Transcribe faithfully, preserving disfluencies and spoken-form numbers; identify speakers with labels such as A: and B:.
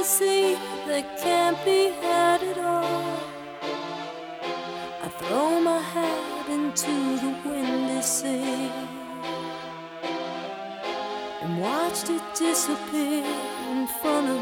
A: fantasy that can't be had at all. I throw my hat into the windy sea and watched it disappear in front of